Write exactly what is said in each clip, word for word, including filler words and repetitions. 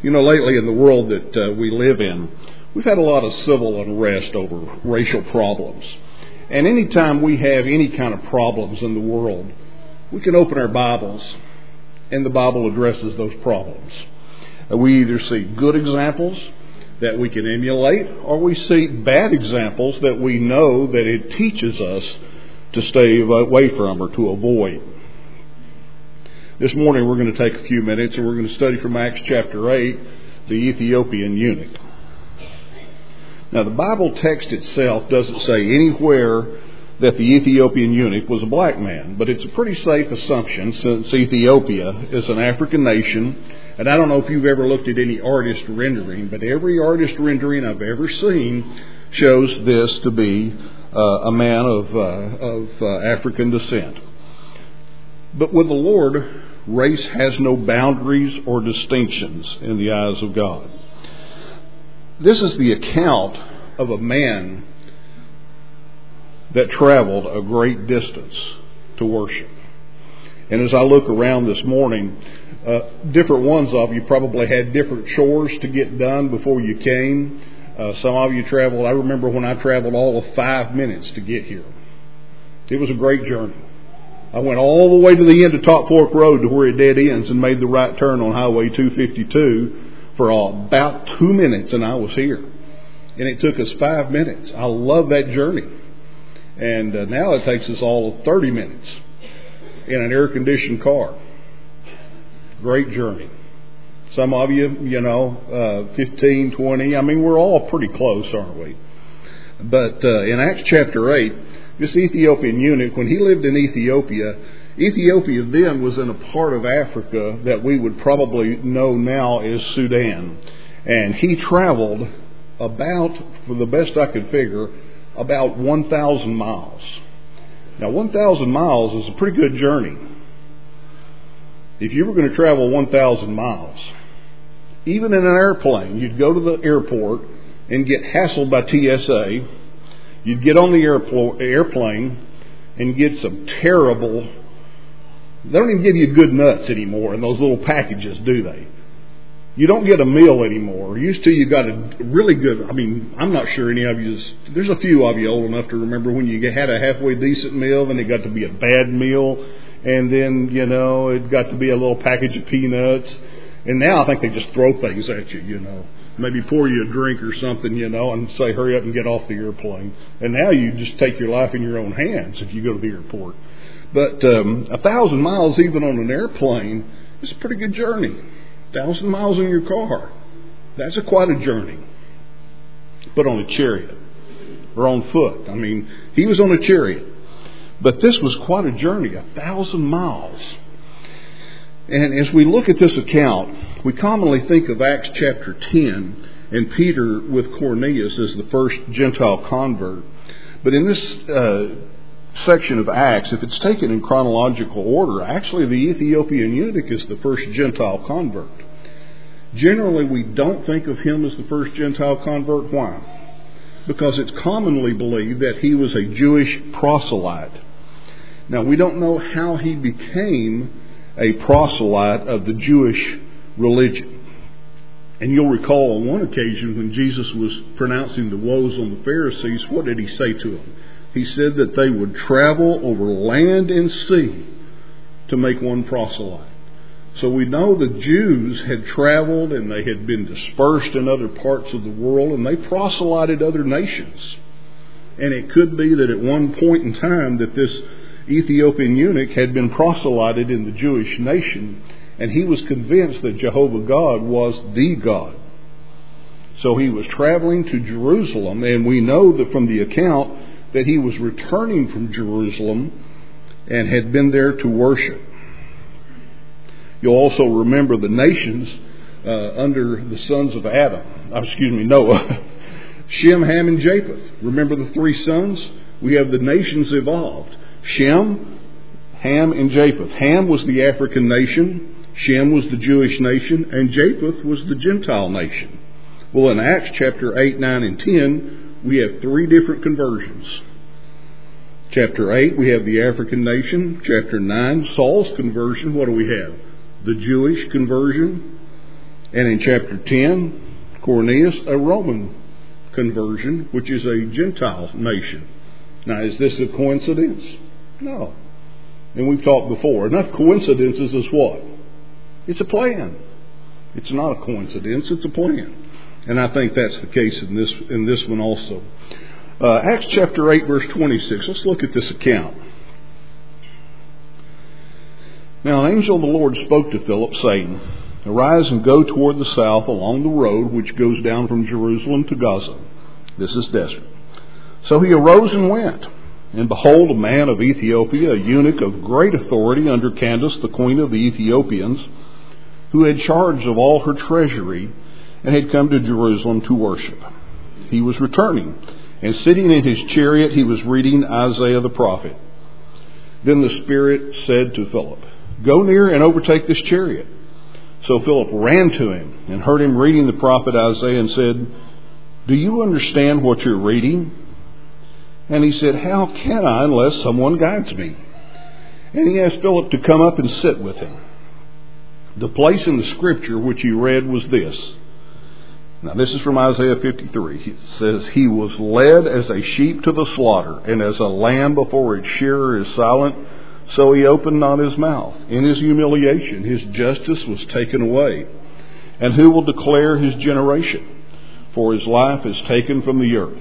You know, lately in the world that uh, we live in, we've had a lot of civil unrest over racial problems. And anytime we have any kind of problems in the world, we can open our Bibles and the Bible addresses those problems. Uh, we either see good examples that we can emulate, or we see bad examples that we know that it teaches us to stay away from or to avoid. This morning we're going to take a few minutes and we're going to study from Acts chapter eight, the Ethiopian eunuch. Now the Bible text itself doesn't say anywhere that the Ethiopian eunuch was a black man, but it's a pretty safe assumption since Ethiopia is an African nation. And I don't know if you've ever looked at any artist rendering, but every artist rendering I've ever seen shows this to be uh, a man of, uh, of uh, African descent. But with the Lord, race has no boundaries or distinctions in the eyes of God. This is the account of a man that traveled a great distance to worship. And as I look around this morning, uh, different ones of you probably had different chores to get done before you came. Uh, some of you traveled, I remember when I traveled all of five minutes to get here. It was a great journey. I went all the way to the end of Top Fork Road to where it dead ends and made the right turn on Highway two fifty-two for about two minutes and I was here. And it took us five minutes. I love that journey. And uh, now it takes us all of thirty minutes in an air-conditioned car. Great journey. Some of you, you know, uh, fifteen, twenty. I mean, we're all pretty close, aren't we? But uh, in Acts chapter eight, this Ethiopian eunuch, when he lived in Ethiopia, Ethiopia then was in a part of Africa that we would probably know now as Sudan. And he traveled about, for the best I could figure, about one thousand miles. Now, one thousand miles is a pretty good journey. If you were going to travel one thousand miles, even in an airplane, you'd go to the airport and get hassled by T S A. You'd get on the airport, airplane and get some terrible... They don't even give you good nuts anymore in those little packages, do they? You don't get a meal anymore. Used to, you got a really good... I mean, I'm not sure any of you... There's a few of you old enough to remember when you had a halfway decent meal, then it got to be a bad meal, and then, you know, it got to be a little package of peanuts. And now I think they just throw things at you, you know. Maybe pour you a drink or something, you know, and say, hurry up and get off the airplane. And now you just take your life in your own hands if you go to the airport. But um, a thousand miles even on an airplane is a pretty good journey. A thousand miles in your car, that's a quite a journey. But on a chariot or on foot. I mean, he was on a chariot. But this was quite a journey, a thousand miles. And as we look at this account, we commonly think of Acts chapter ten and Peter with Cornelius as the first Gentile convert. But in this uh, section of Acts, if it's taken in chronological order, actually the Ethiopian eunuch is the first Gentile convert. Generally, we don't think of him as the first Gentile convert. Why? Because it's commonly believed that he was a Jewish proselyte. Now, we don't know how he became a proselyte of the Jewish religion. And you'll recall on one occasion when Jesus was pronouncing the woes on the Pharisees, what did he say to them? He said that they would travel over land and sea to make one proselyte. So we know the Jews had traveled and they had been dispersed in other parts of the world and they proselyted other nations. And it could be that at one point in time that this Ethiopian eunuch had been proselyted in the Jewish nation, and he was convinced that Jehovah God was the God. So he was traveling to Jerusalem, and we know that from the account that he was returning from Jerusalem and had been there to worship. You'll also remember the nations uh, under the sons of Adam, uh, excuse me, Noah, Shem, Ham, and Japheth. Remember the three sons? We have the nations evolved. Shem, Ham, and Japheth. Ham was the African nation, Shem was the Jewish nation, and Japheth was the Gentile nation. Well, in Acts chapter eight, nine, and ten, we have three different conversions. Chapter eight, we have the African nation. Chapter nine, Saul's conversion. What do we have? The Jewish conversion. And in chapter ten, Cornelius, a Roman conversion, which is a Gentile nation. Now, is this a coincidence? No. And we've talked before. Enough coincidences is what? It's a plan. It's not a coincidence, it's a plan. And I think that's the case in this in this one also. Uh, Acts chapter eight, verse twenty-six. Let's look at this account. Now an angel of the Lord spoke to Philip, saying, Arise and go toward the south along the road which goes down from Jerusalem to Gaza. This is desert. So he arose and went. And behold, a man of Ethiopia, a eunuch of great authority under Candace, the queen of the Ethiopians, who had charge of all her treasury, and had come to Jerusalem to worship. He was returning, and sitting in his chariot, he was reading Isaiah the prophet. Then the Spirit said to Philip, Go near and overtake this chariot. So Philip ran to him and heard him reading the prophet Isaiah and said, Do you understand what you're reading? And he said, How can I unless someone guides me? And he asked Philip to come up and sit with him. The place in the scripture which he read was this. Now this is from Isaiah fifty-three. It says, He was led as a sheep to the slaughter, and as a lamb before its shearer is silent, so he opened not his mouth. In his humiliation his justice was taken away. And who will declare his generation? For his life is taken from the earth.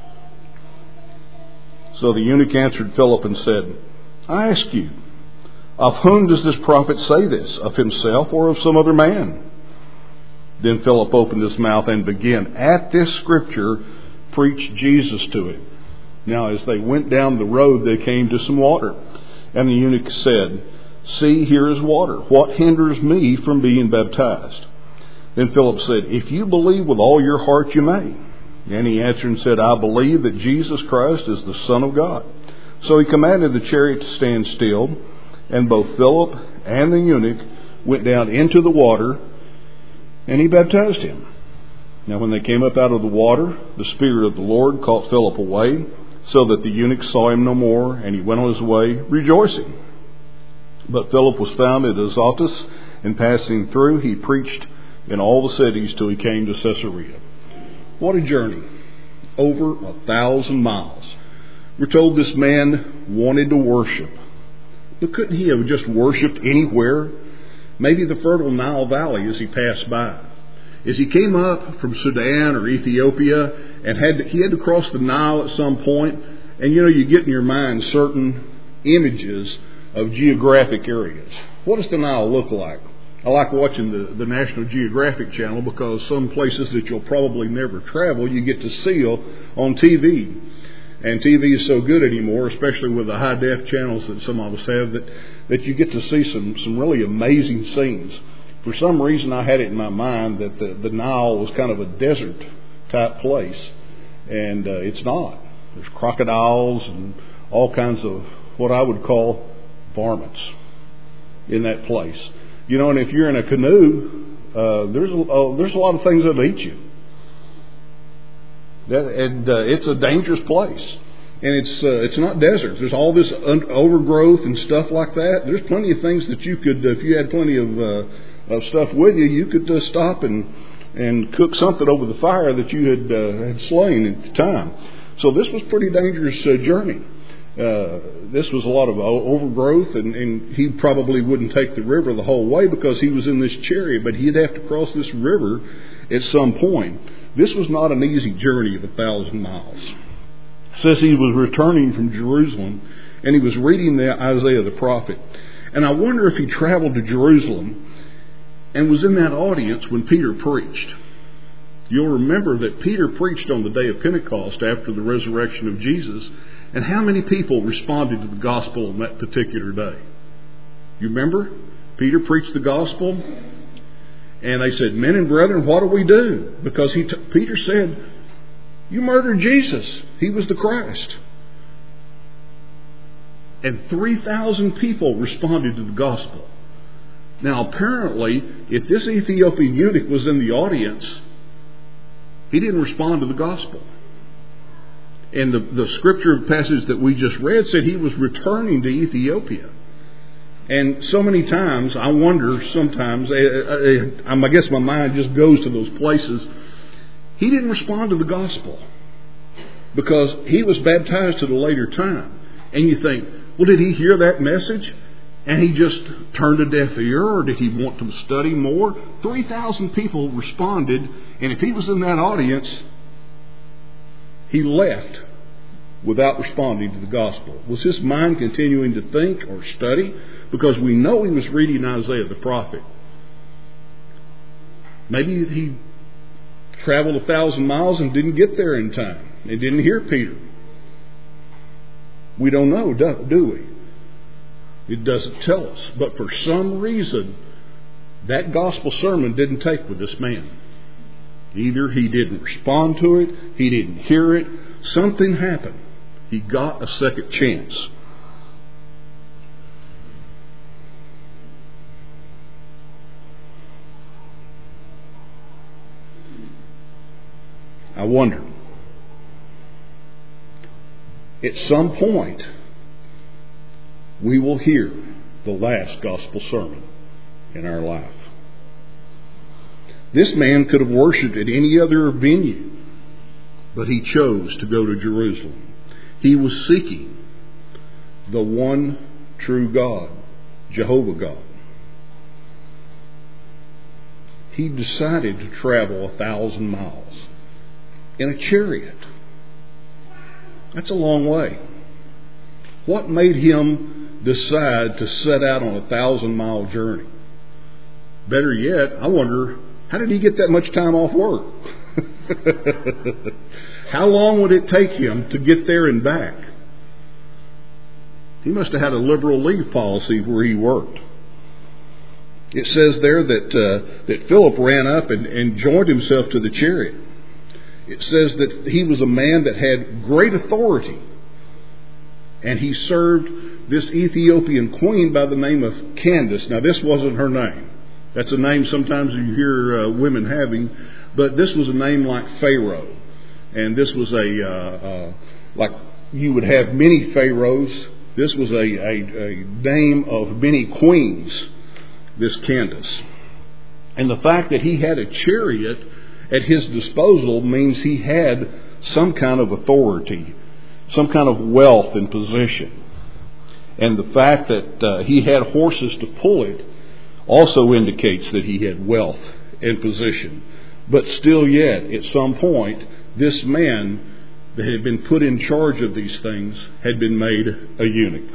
So the eunuch answered Philip and said, I ask you, of whom does this prophet say this? Of himself or of some other man? Then Philip opened his mouth and began at this scripture, preached Jesus to him. Now as they went down the road, they came to some water. And the eunuch said, See, here is water. What hinders me from being baptized? Then Philip said, If you believe with all your heart, you may. And he answered and said, I believe that Jesus Christ is the Son of God. So he commanded the chariot to stand still, and both Philip and the eunuch went down into the water, and he baptized him. Now when they came up out of the water, the Spirit of the Lord caught Philip away, so that the eunuch saw him no more, and he went on his way rejoicing. But Philip was found at Azotus, and passing through, he preached in all the cities till he came to Caesarea. What a journey. Over a thousand miles. We're told this man wanted to worship. But couldn't he have just worshipped anywhere? Maybe the fertile Nile Valley as he passed by. As he came up from Sudan or Ethiopia, and had to, he had to cross the Nile at some point, and you know, you get in your mind certain images of geographic areas. What does the Nile look like? I like watching the, the National Geographic Channel because some places that you'll probably never travel, you get to see on T V. And T V is so good anymore, especially with the high-def channels that some of us have, that, that you get to see some, some really amazing scenes. For some reason, I had it in my mind that the, the Nile was kind of a desert-type place. And uh, it's not. There's crocodiles and all kinds of what I would call varmints in that place. You know, and if you're in a canoe, uh, there's a, uh, there's a lot of things that'll eat you. That, and uh, it's a dangerous place. And it's uh, it's not desert. There's all this un- overgrowth and stuff like that. There's plenty of things that you could, if you had plenty of, uh, of stuff with you, you could uh, stop and and cook something over the fire that you had uh, had slain at the time. So this was a pretty dangerous uh, journey. Uh, this was a lot of overgrowth, and, and he probably wouldn't take the river the whole way because he was in this chariot, but he'd have to cross this river at some point. This was not an easy journey of a thousand miles. It says he was returning from Jerusalem, and he was reading the Isaiah the prophet. And I wonder if he traveled to Jerusalem and was in that audience when Peter preached. You'll remember that Peter preached on the day of Pentecost after the resurrection of Jesus. And how many people responded to the gospel on that particular day? You remember? Peter preached the gospel, and they said, Men and brethren, what do we do? Because he t- Peter said, You murdered Jesus. He was the Christ. And three thousand people responded to the gospel. Now, apparently, if this Ethiopian eunuch was in the audience, he didn't respond to the gospel. And the, the scripture passage that we just read said he was returning to Ethiopia. And so many times, I wonder sometimes, I, I, I guess my mind just goes to those places. He didn't respond to the gospel because he was baptized at a later time. And you think, well, did he hear that message and he just turned a deaf ear, or did he want to study more? three thousand people responded, and if he was in that audience, he left without responding to the gospel. Was his mind continuing to think or study? Because we know he was reading Isaiah the prophet. Maybe he traveled a thousand miles and didn't get there in time and didn't hear Peter. We don't know, do we? It doesn't tell us. But for some reason, that gospel sermon didn't take with this man. Either he didn't respond to it, he didn't hear it, something happened. He got a second chance. I wonder, at some point, we will hear the last gospel sermon in our life. This man could have worshipped at any other venue, but he chose to go to Jerusalem. He was seeking the one true God, Jehovah God. He decided to travel a thousand miles in a chariot. That's a long way. What made him decide to set out on a thousand mile journey? Better yet, I wonder, how did he get that much time off work? How long would it take him to get there and back? He must have had a liberal leave policy where he worked. It says there that uh, that Philip ran up and, and joined himself to the chariot. It says that he was a man that had great authority, and he served this Ethiopian queen by the name of Candace. Now, this wasn't her name. That's a name sometimes you hear uh, women having, but this was a name like Pharaoh. And this was a, uh, uh, like you would have many pharaohs. This was a, a, a name of many queens, this Candace. And the fact that he had a chariot at his disposal means he had some kind of authority, some kind of wealth and position. And the fact that uh, he had horses to pull it also indicates that he had wealth and position. But still yet, at some point, this man that had been put in charge of these things had been made a eunuch.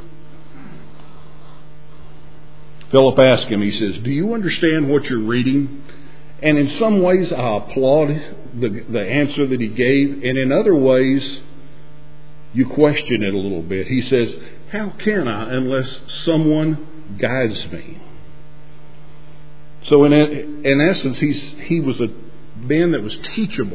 Philip asked him, he says, "Do you understand what you're reading?" And in some ways I applaud the, the answer that he gave, and in other ways you question it a little bit. He says, "How can I unless someone guides me?" So in, in essence, he's, he was a man that was teachable.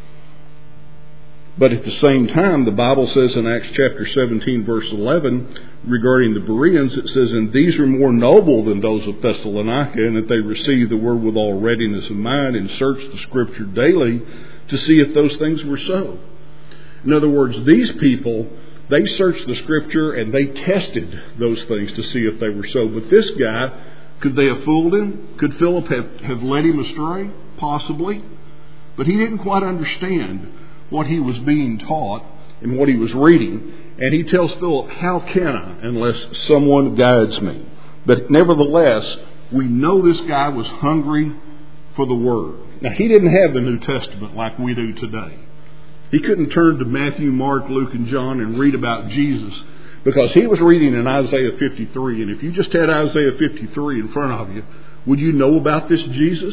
But at the same time, the Bible says in Acts chapter seventeen, verse eleven, regarding the Bereans, it says, "And these were more noble than those of Thessalonica, and that they received the word with all readiness of mind, and searched the Scripture daily to see if those things were so." In other words, these people, they searched the Scripture and they tested those things to see if they were so. But this guy, could they have fooled him? Could Philip have, have led him astray? Possibly. But he didn't quite understand what he was being taught and what he was reading. And he tells Philip, "How can I unless someone guides me?" But nevertheless, we know this guy was hungry for the Word. Now, he didn't have the New Testament like we do today. He couldn't turn to Matthew, Mark, Luke, and John and read about Jesus, because he was reading in Isaiah fifty-three. And if you just had Isaiah fifty-three in front of you, would you know about this Jesus?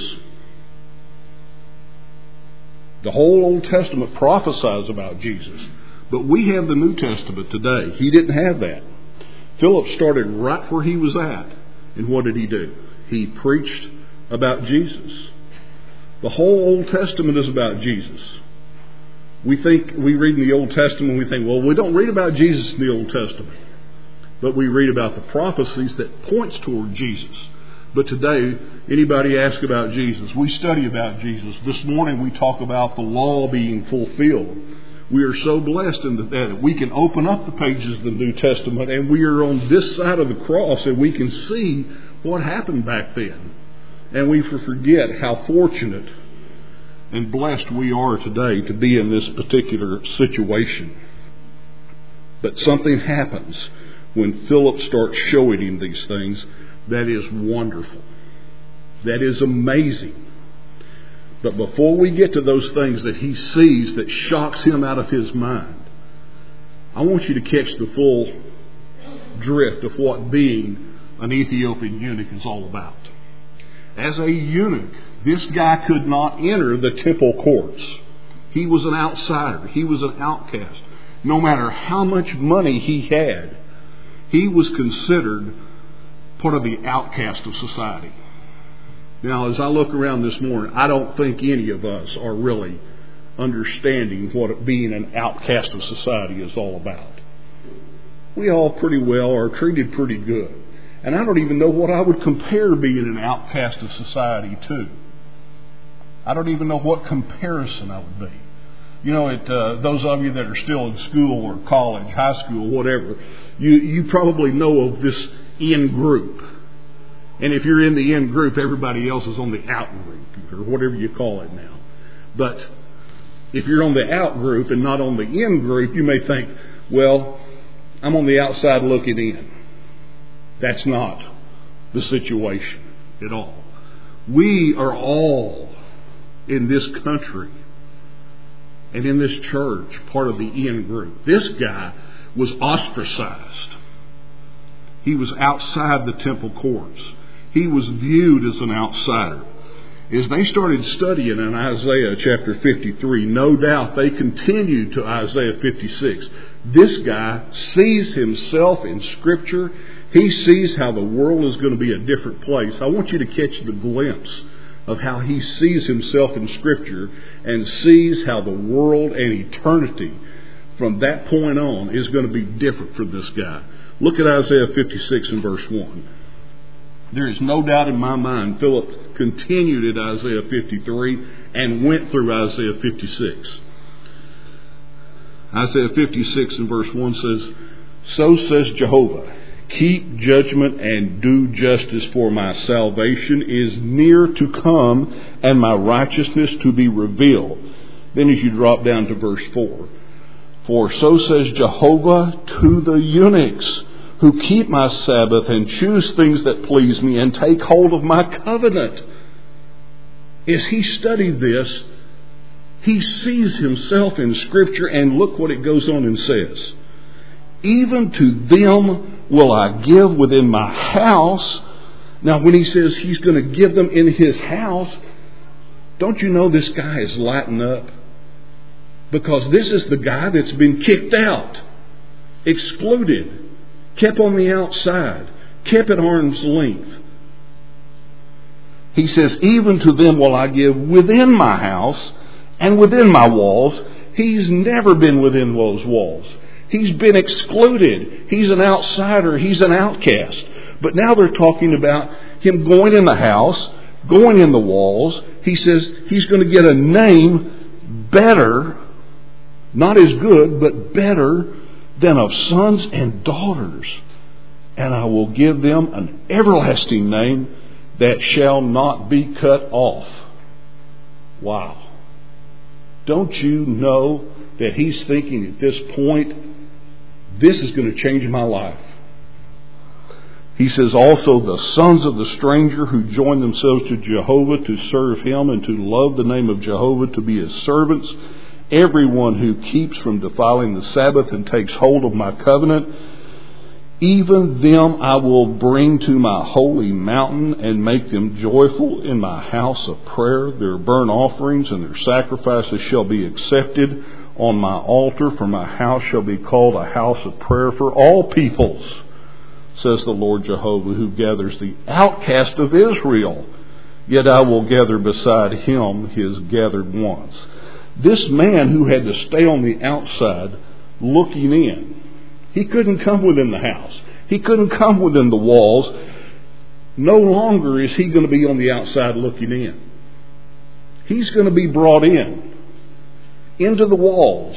The whole Old Testament prophesies about Jesus. But we have the New Testament today. He didn't have that. Philip started right where he was at. And what did he do? He preached about Jesus. The whole Old Testament is about Jesus. We think, we read in the Old Testament, we think, well, we don't read about Jesus in the Old Testament. But we read about the prophecies that points toward Jesus. But today, anybody ask about Jesus? We study about Jesus. This morning we talk about the law being fulfilled. We are so blessed in that we can open up the pages of the New Testament and we are on this side of the cross and we can see what happened back then. And we forget how fortunate and blessed we are today to be in this particular situation. But something happens when Philip starts showing him these things that is wonderful. That is amazing. But before we get to those things that he sees that shocks him out of his mind, I want you to catch the full drift of what being an Ethiopian eunuch is all about. As a eunuch, this guy could not enter the temple courts. He was an outsider. He was an outcast. No matter how much money he had, he was considered part of the outcast of society. Now, as I look around this morning, I don't think any of us are really understanding what being an outcast of society is all about. We all pretty well are treated pretty good. And I don't even know what I would compare being an outcast of society to. I don't even know what comparison I would be. You know, it, uh, those of you that are still in school or college, high school, whatever, you, you probably know of this in group. And if you're in the in group, everybody else is on the out group, or whatever you call it now. But if you're on the out group and not on the in group, you may think, well, I'm on the outside looking in. That's not the situation at all. We are all in this country and in this church part of the in group. This guy was ostracized. He was outside the temple courts. He was viewed as an outsider. As they started studying in Isaiah chapter fifty-three, no doubt they continued to Isaiah fifty-six. This guy sees himself in Scripture. He sees how the world is going to be a different place. I want you to catch the glimpse of how he sees himself in Scripture and sees how the world and eternity from that point on is going to be different for this guy. Look at Isaiah fifty-six and verse one. There is no doubt in my mind Philip continued at Isaiah fifty-three and went through Isaiah fifty-six. Isaiah fifty-six and verse one says, "So says Jehovah, keep judgment and do justice, for my salvation is near to come and my righteousness to be revealed." Then as you drop down to verse four, "For so says Jehovah to the eunuchs who keep my Sabbath and choose things that please me and take hold of my covenant." As he studied this, he sees himself in Scripture, and look what it goes on and says. "Even to them will I give within my house." Now when he says he's going to give them in his house, don't you know this guy is lighting up? Because this is the guy that's been kicked out, excluded, kept on the outside, kept at arm's length. He says, "Even to them will I give within my house and within my walls." He's never been within those walls. He's been excluded. He's an outsider. He's an outcast. But now they're talking about him going in the house, going in the walls. He says he's going to get a name better, not as good, but better than of sons and daughters. "And I will give them an everlasting name that shall not be cut off." Wow. Don't you know that he's thinking at this point, this is going to change my life? He says, "Also the sons of the stranger who join themselves to Jehovah to serve him and to love the name of Jehovah to be his servants, everyone who keeps from defiling the Sabbath and takes hold of my covenant, even them I will bring to my holy mountain and make them joyful in my house of prayer. Their burnt offerings and their sacrifices shall be accepted on my altar, for my house shall be called a house of prayer for all peoples, says the Lord Jehovah, who gathers the outcast of Israel. Yet I will gather beside him his gathered ones." This man who had to stay on the outside looking in, he couldn't come within the house. He couldn't come within the walls. No longer is he going to be on the outside looking in. He's going to be brought in, into the walls,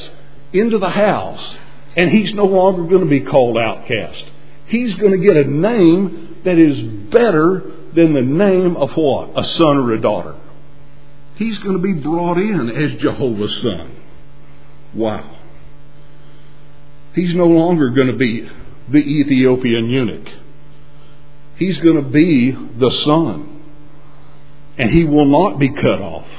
into the house, and he's no longer going to be called outcast. He's going to get a name that is better than the name of what? A son or a daughter. He's going to be brought in as Jehovah's son. Wow. He's no longer going to be the Ethiopian eunuch. He's going to be the son. And he will not be cut off.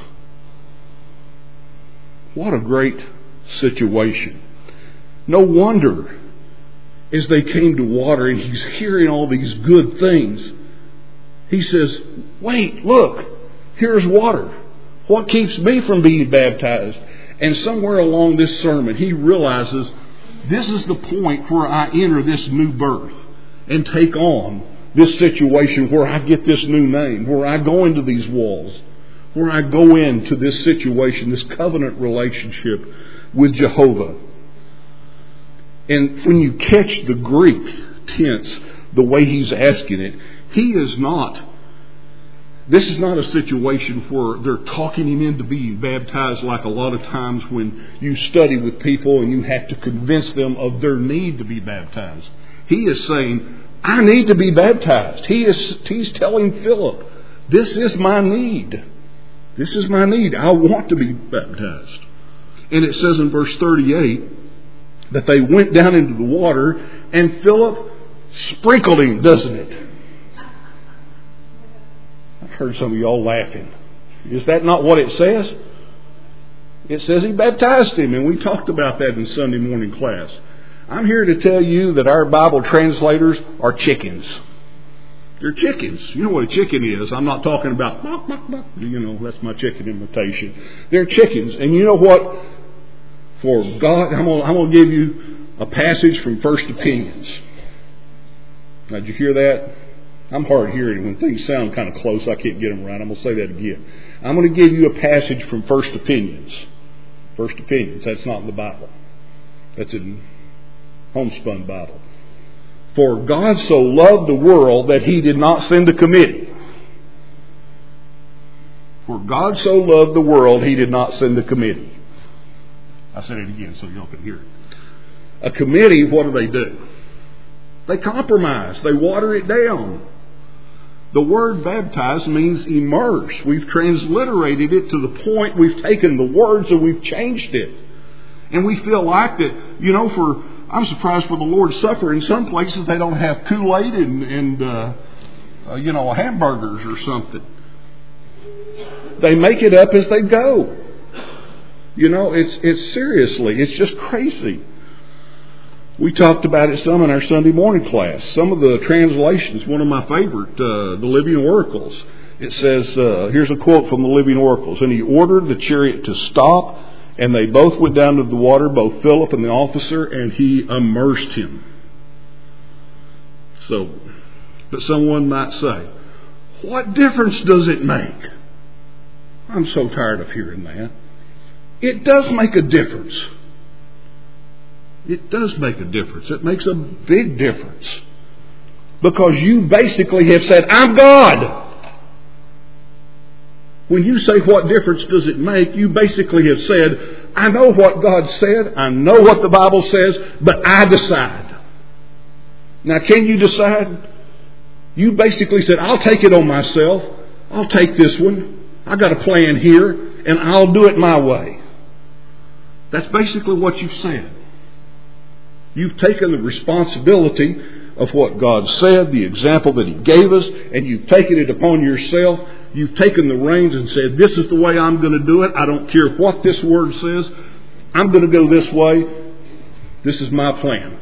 What a great situation. No wonder, as they came to water and he's hearing all these good things, he says, wait, look, here's water. What keeps me from being baptized? And somewhere along this sermon, he realizes this is the point where I enter this new birth and take on this situation where I get this new name, where I go into these walls, where I go into this situation, this covenant relationship with Jehovah. And when you catch the Greek tense, the way he's asking it, he is not, this is not a situation where they're talking him into being baptized like a lot of times when you study with people and you have to convince them of their need to be baptized. He is saying, I need to be baptized. He is, he's telling Philip, this is my need. This is my need. I want to be baptized. And it says in verse thirty-eight that they went down into the water and Philip sprinkled him, doesn't it? I've heard some of y'all laughing. Is that not what it says? It says he baptized him, and we talked about that in Sunday morning class. I'm here to tell you that our Bible translators are chickens. They're chickens. You know what a chicken is. I'm not talking about, you know, that's my chicken imitation. They're chickens. And you know what? For God, I'm going, I'm going to give you a passage from First Opinions. Now, did you hear that? I'm hard hearing. When things sound kind of close, I can't get them right. I'm going to say that again. I'm going to give you a passage from First Opinions. First Opinions. That's not in the Bible. That's in Homespun Bible. For God so loved the world that He did not send a committee. For God so loved the world, He did not send a committee. I said it again so y'all can hear it. A committee, what do they do? They compromise. They water it down. The word baptize means immerse. We've transliterated it to the point we've taken the words and we've changed it. And we feel like that, you know, for, I'm surprised for the Lord's Supper, in some places they don't have Kool-Aid and, and uh, uh, you know, hamburgers or something. They make it up as they go. You know, it's it's seriously, it's just crazy. We talked about it some in our Sunday morning class. Some of the translations, one of my favorite, uh, the Living Oracles. It says, uh, here's a quote from the Living Oracles. And he ordered the chariot to stop, and they both went down to the water, both Philip and the officer, and he immersed him. So, but someone might say, what difference does it make? I'm so tired of hearing that. It does make a difference. It does make a difference. It makes a big difference. Because you basically have said, I'm God. When you say what difference does it make, you basically have said, I know what God said, I know what the Bible says, but I decide. Now, can you decide? You basically said, I'll take it on myself. I'll take this one. I got a plan here, and I'll do it my way. That's basically what you've said. You've taken the responsibility of what God said, the example that He gave us, and you've taken it upon yourself. You've taken the reins and said, this is the way I'm going to do it. I don't care what this word says. I'm going to go this way. This is my plan.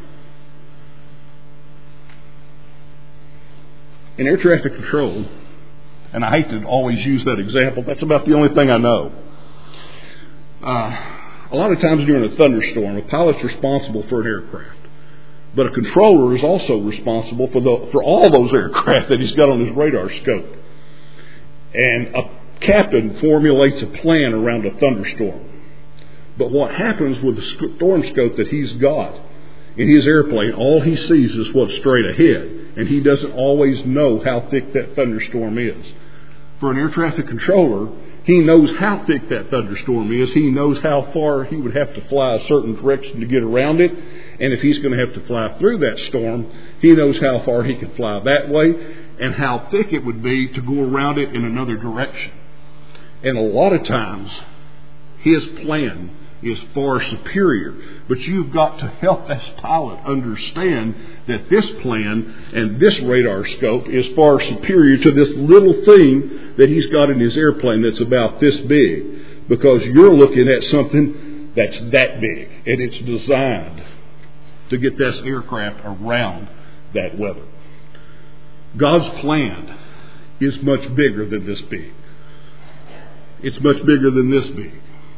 In air traffic control, and I hate to always use that example, that's about the only thing I know. Uh, A lot of times during a thunderstorm, a pilot's responsible for an aircraft. But a controller is also responsible for the for all those aircraft that he's got on his radar scope. And a captain formulates a plan around a thunderstorm. But what happens with the storm scope that he's got in his airplane, all he sees is what's straight ahead. And he doesn't always know how thick that thunderstorm is. For an air traffic controller, He knows how thick that thunderstorm is. He knows how far he would have to fly a certain direction to get around it. And if he's going to have to fly through that storm, he knows how far he can fly that way and how thick it would be to go around it in another direction. And a lot of times, his plan is far superior. But you've got to help this pilot understand that this plan and this radar scope is far superior to this little thing that he's got in his airplane that's about this big. Because you're looking at something that's that big. And it's designed to get this aircraft around that weather. God's plan is much bigger than this big. It's much bigger than this big.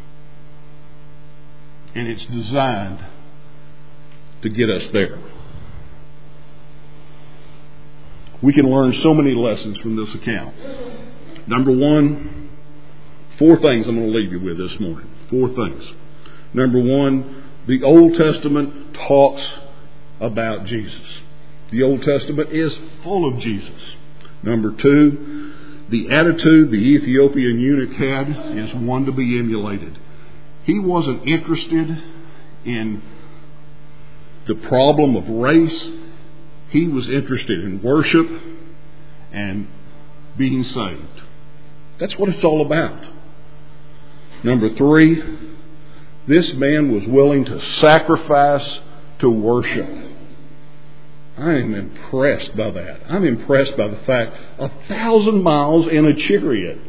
And it's designed to get us there. We can learn so many lessons from this account. Number one, four things I'm going to leave you with this morning. Four things. Number one, the Old Testament talks about Jesus. The Old Testament is full of Jesus. Number two, the attitude the Ethiopian eunuch had is one to be emulated. He wasn't interested in the problem of race. He was interested in worship and being saved. That's what it's all about. Number three, this man was willing to sacrifice to worship. I am impressed by that. I'm impressed by the fact a thousand miles in a chariot.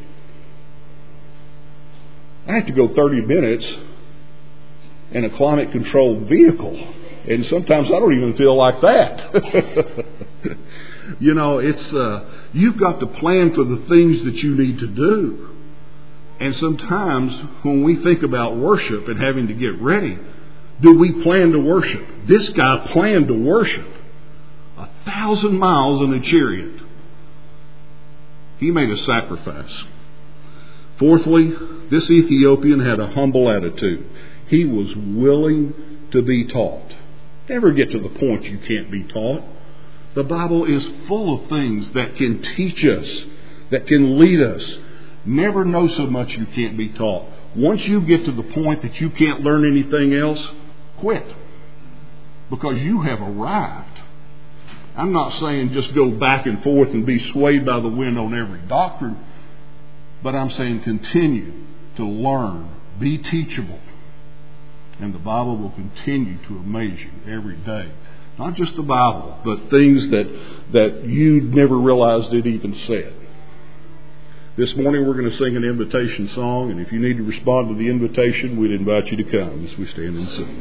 I have to go thirty minutes in a climate-controlled vehicle. And sometimes I don't even feel like that. You know, it's uh, you've got to plan for the things that you need to do. And sometimes when we think about worship and having to get ready, do we plan to worship? This guy planned to worship. A thousand miles in a chariot. He made a sacrifice. Fourthly, this Ethiopian had a humble attitude. He was willing to be taught. Never get to the point you can't be taught. The Bible is full of things that can teach us, that can lead us. Never know so much you can't be taught. Once you get to the point that you can't learn anything else, quit. Because you have arrived. I'm not saying just go back and forth and be swayed by the wind on every doctrine. But I'm saying continue to learn. Be teachable. And the Bible will continue to amaze you every day. Not just the Bible, but things that, that you never realized it even said. This morning we're going to sing an invitation song. And if you need to respond to the invitation, we'd invite you to come as we stand and sing.